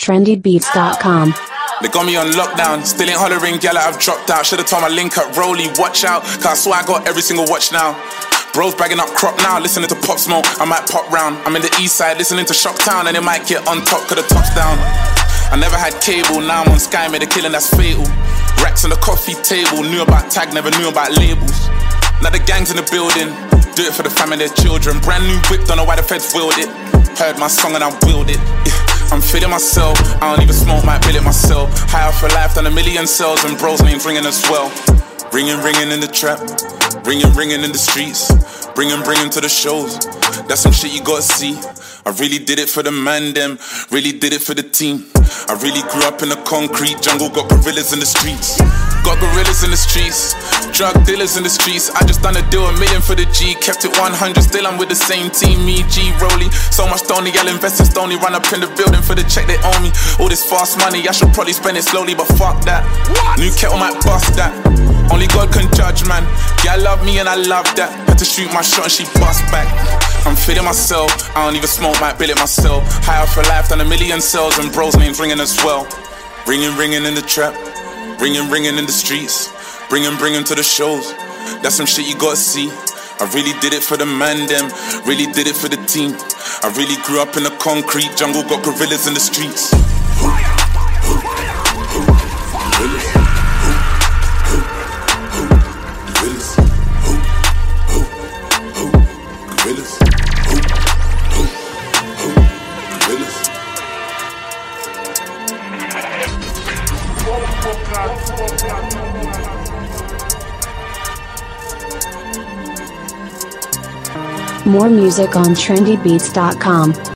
trendybeats.com. They got me on lockdown, still ain't hollering, gal, I've dropped out. Should've told my link up, Rolly, watch out, cause I swear I got every single watch now. Bros bagging up crop now, listening to Pop Smoke, I might pop round. I'm in the east side, listening to Shocktown, and it might get on top, cause the top's down. I never had cable, now I'm on Sky, made a killing that's fatal. Racks on the coffee table, knew about tag, never knew about labels. Now the gang's in the building, do it for the fam and their children. Brand new whip, don't know why the feds willed it. Heard my song and I willed it. I'm feeling myself, I don't even smoke, might bill it myself. High off for life, done a million sales, and bros names ringing as well. Ringing in the trap, ringing in the streets. Bring 'em to the shows, that's some shit you gotta see. I really did it for the man them, really did it for the team. I really grew up in the concrete jungle, got gorillas in the streets. Got gorillas in the streets, drug dealers in the streets. I just done a deal, $1 million for the G. Kept it 100, still I'm with the same team. Me, G, Rolly, so much Stoney, y'all investors Stoney. Run up in the building for the check they owe me. All this fast money, I should probably spend it slowly, but fuck that. New kettle might bust that. Only God can judge, man. Yeah, I love me and I love that. Had to shoot my shot and she bust back. I'm feeling myself, I don't even smoke, might bill it myself. High off for life, done a million sales, and bros names ringing as well. Ringing in the trap, ringing in the streets. Bring 'em to the shows, that's some shit you gotta see. I really did it for the man them, really did it for the team. I really grew up in the concrete jungle, got gorillas in the streets. More music on trendybeats.com.